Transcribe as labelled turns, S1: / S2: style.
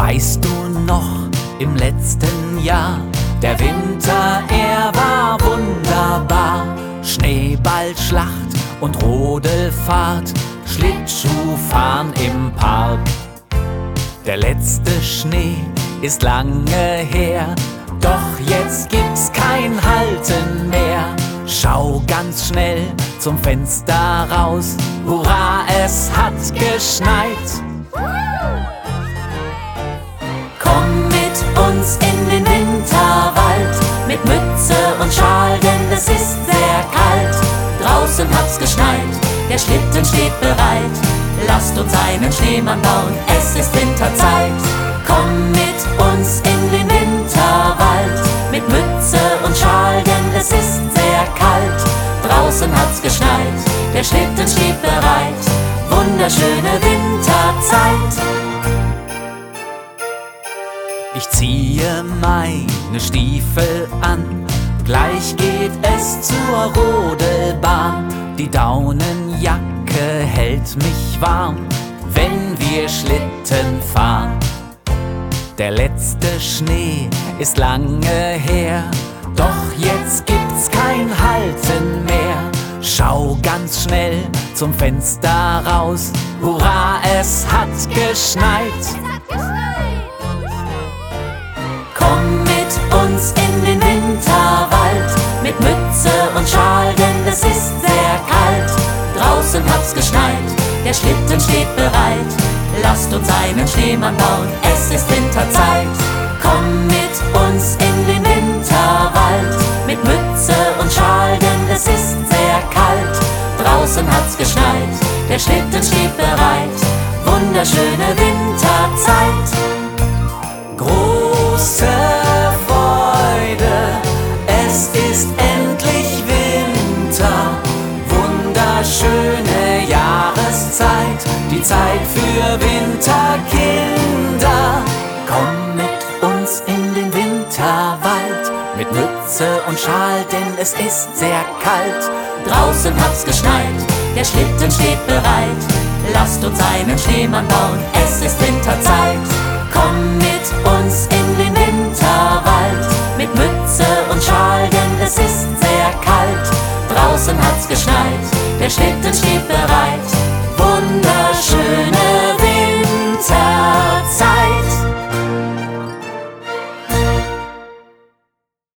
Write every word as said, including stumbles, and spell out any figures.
S1: Weißt du noch, im letzten Jahr, der Winter, er war wunderbar. Schneeballschlacht und Rodelfahrt, Schlittschuhfahren im Park. Der letzte Schnee ist lange her, doch jetzt gibt's kein Halten mehr. Schau ganz schnell zum Fenster raus, hurra, es hat geschneit. Komm mit uns in den Winterwald, mit Mütze und Schal, denn es ist sehr kalt. Draußen hat's geschneit, der Schlitten steht bereit. Lasst uns einen Schneemann bauen, es ist Winterzeit. Komm mit uns in den Winterwald, mit Mütze und Schal, denn es ist sehr kalt. Draußen hat's geschneit, der Schlitten steht bereit. Wunderschöne Winterzeit. Ich ziehe meine Stiefel an, gleich geht es zur Rodelbahn. Die Daunenjacke hält mich warm, wenn wir Schlitten fahren. Der letzte Schnee ist lange her, doch jetzt gibt's kein Halten mehr. Schau ganz schnell zum Fenster raus, hurra, es hat geschneit. Komm mit uns in den Winterwald, mit Mütze und Schal, denn es ist sehr kalt. Draußen hat's geschneit, der Schlitten steht bereit. Lasst uns einen Schneemann bauen, es ist Winterzeit. Komm mit uns in den Winterwald, mit Mütze und Schal, denn es ist sehr kalt. Draußen hat's geschneit, der Schlitten steht bereit. Wunderschöne Winterzeit. Große Freude, es ist endlich Winter. Wunderschöne Jahreszeit, die Zeit für Winterkinder. Komm mit uns in den Winterwald, mit Mütze und Schal, denn es ist sehr kalt. Draußen hat's geschneit, der Schlitten steht bereit. Lasst uns einen Schneemann bauen, es ist Winterzeit. Komm mit uns in den Winterwald, mit Mütze und Schal, denn es ist sehr kalt. Draußen hat's geschneit, der Schlitten steht bereit.